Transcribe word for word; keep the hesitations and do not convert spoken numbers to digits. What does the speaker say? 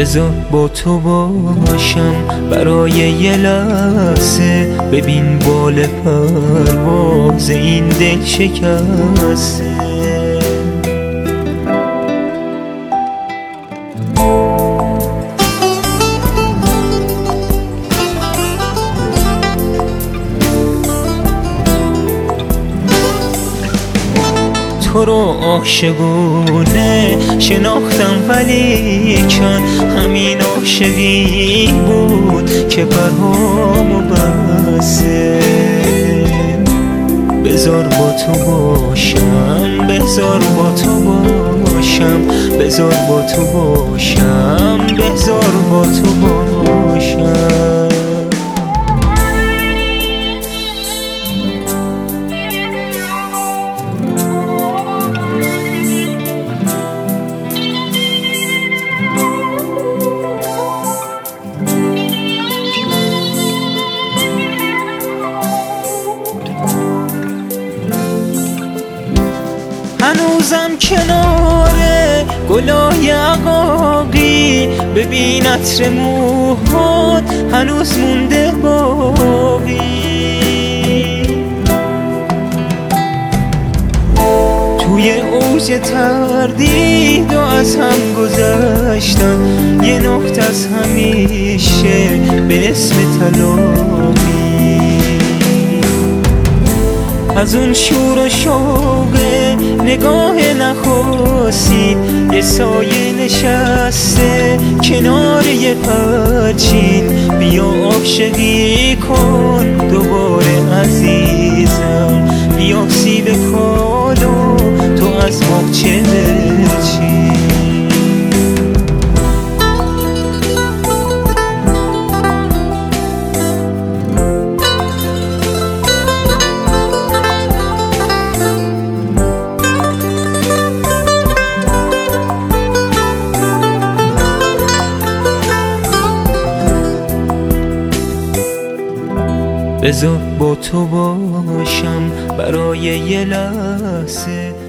بذار با تو باشم برای یه لحظه، ببین بال پرواز این دل شکسته. تو رو عاشقونه شناختم ولیکن همین عاشقی بود که پرهامو بسته. بذار با تو باشم، بذار با تو باشم، بذار با تو باشم، بذار با تو باشم. هنوزم کنار گلای عقاقی، ببین عطر موهات هنوز مونده باقی. توی اوج تردید و از هم گذشتن، یه نقطه از همیشه به اسم تلاقی. از اون شور و شوق نگاه نخواستید، یه سایه نشسته کنار یه پرچین. بیا عاشقی کن دوباره عزیزم، بیا سیب کالو تو از باغچه بچین. بذار با تو باشم برای یه لحظه،